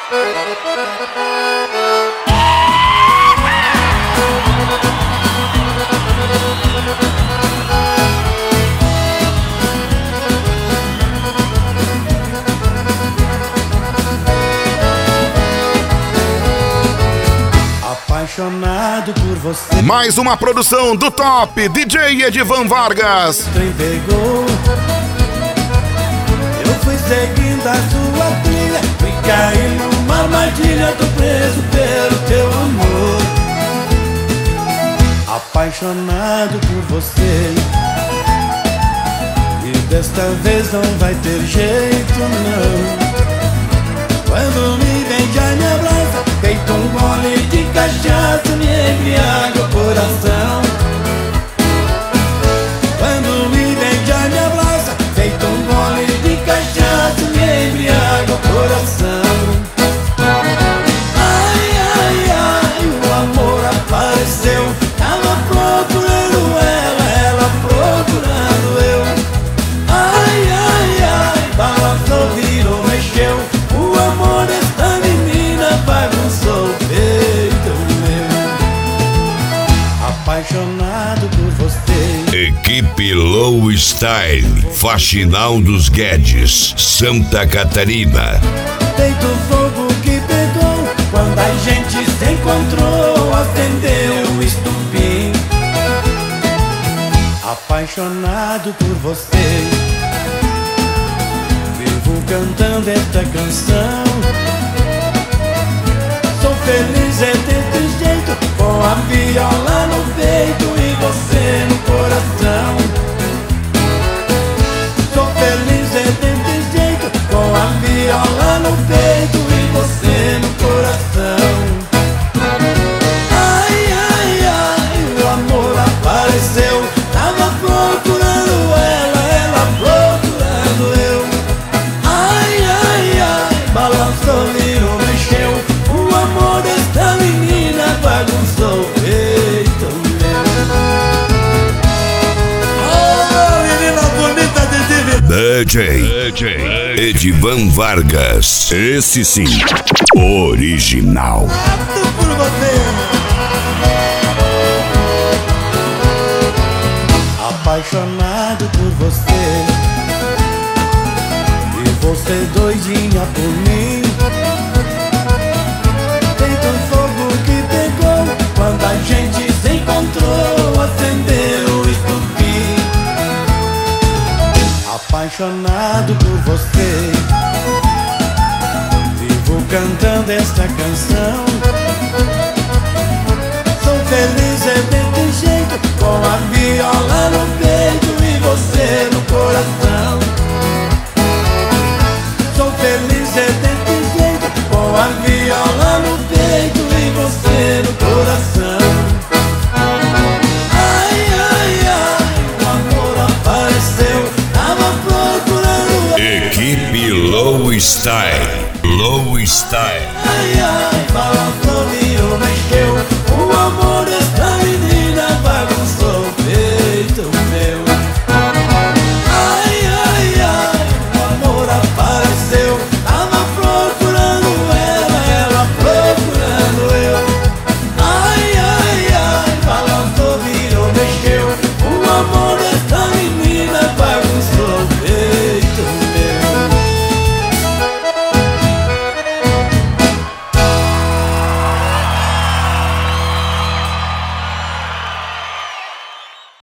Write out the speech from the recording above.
Apaixonado por você. Mais uma produção do Top DJ Edivan Vargas. O trem pegou, eu fui seguindo a sua trilha, fui cair numa armadilha, tô preso pelo teu amor. Apaixonado por você, e desta vez não vai ter jeito não. Quando me vem já me abraça, feito um gole de cachaça, me embriaga o coração. Quando me vem já me abraça, feito um gole de cachaça, me embriaga o coração. Ai, ai, ai, o amor apareceu, tava procurando ela procurando eu. Ai, ai, ai, balançou, virou, mexeu, o amor desta menina bagunçou o peito meu. Apaixonado por você. Equipe Low Style, Faxinal dos Guedes, Santa Catarina. Feito fogo que pegou, quando a gente se encontrou, acendeu o estupim. Apaixonado por você, vivo cantando esta canção. Sou feliz é desse jeito, com a viola no peito e você no coração. Sou feliz é desse jeito, com a viola no peito e você no coração. Ai, ai, ai, o amor apareceu, tava procurando ela procurando eu. Ai, ai, ai, balançou, virou, mexeu, o amor desta menina bagunçou o peito meu. Oh, menina bonita de DJ Edivan Vargas. Esse sim, original. Tudo por você. Apaixonado por você, e você doidinha por mim. Feito um fogo que pegou, quando a gente se encontrou, acendeu o estupim. Apaixonado por você, vivo cantando esta canção. Sou feliz é desse jeito, com a viola no peito e você no coração. Sou feliz é desse jeito, com a viola no peito e você no coração. Ai, ai, ai, o amor apareceu, tava procurando. Equipe Low Style. Low Style. Ai, ai, balançou, virou, mexeu, o amor